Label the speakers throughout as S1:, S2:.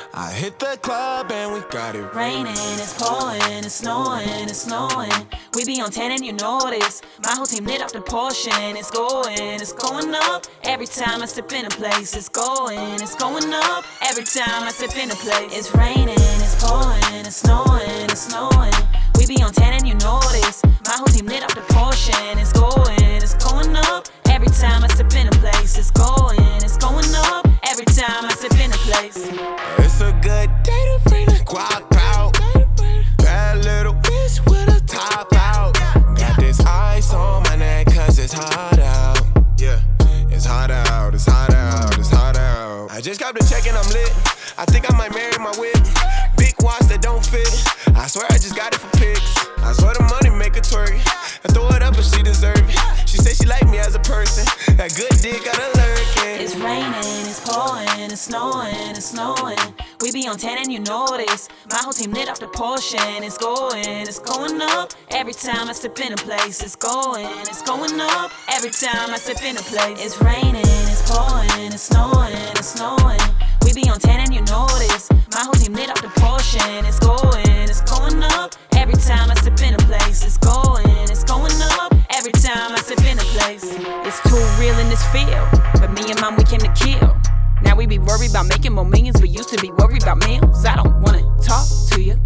S1: I hit the club and we got it
S2: raining, it's pouring, it's snowing, it's snowing. We be on 10 and you know this. My whole team lit up the portion. It's going up. Every time I step in a place, it's going up. Every time I step in a place, it's raining, it's pouring, it's snowing, it's snowing. We be on 10 and you know this. My whole team lit up the portion. It's going up. Every time I step in a place, it's going up. Every time I step in a place.
S1: It's a good day to bring the guap out. Bad little bitch with a top out. Got this ice on my neck cause it's hot out. Yeah, it's hot out, it's hot out, it's hot out. I just got the check and I'm lit. I think I might marry my whip. Big watch that don't fit. I swear I just got it for pics. I swear the money make her twerk. I throw it up and she deserve it. She say she like me as a person. That good dick got her lurking.
S2: It's raining, it's pouring, it's snowing, it's snowing. We be on 10 and you know this. My whole team lit up the portion. It's going up. Every time I step in a place, it's going up. Every time I step in a place, it's raining, it's pouring, it's snowing, it's snowing. We be on 10 and you know this. My whole team lit up the portion. It's going up. Every time I step in a place, it's going up. Every time I step in a place, it's too real in this field. But me and mom, we came to kill. Now we be worried about making more millions. We used to be worried about meals. I don't wanna talk to you.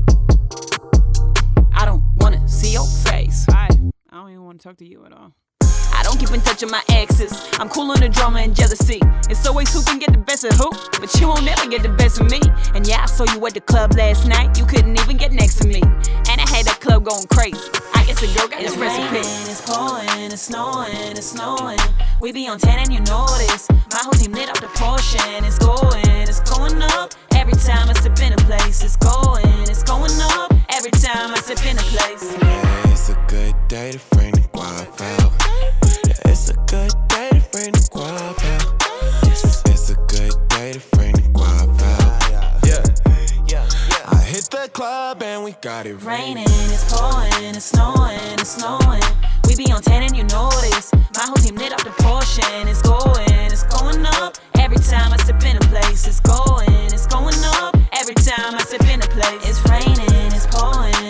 S2: I don't wanna see your face. I don't even wanna talk to you at all. I don't keep in touch with my exes. I'm cool on the drama and jealousy. It's always who can get the best of who, but you won't never get the best of me. And yeah, I saw you at the club last night. You couldn't even get next to me. And I had that club going crazy. I guess a girl got this recipe. It's pouring, it's snowing, it's snowing. We be on 10 and you know this. My whole team lit up the portion. It's going up. Every time I step in a place, it's going up. Every time I step in a place.
S1: Yeah, it's a good day to bring the guap out. Yeah, it's a good day to bring the guap out. It's a good day to bring the guap out. Yeah. I hit the club and we got it
S2: raining, it's pouring, it's snowing, it's snowing. We be on 10 and you know this. My whole team lit up the portion. It's going up. Every time I step in a place, it's going up. Every time I step in a place, it's raining, it's pouring,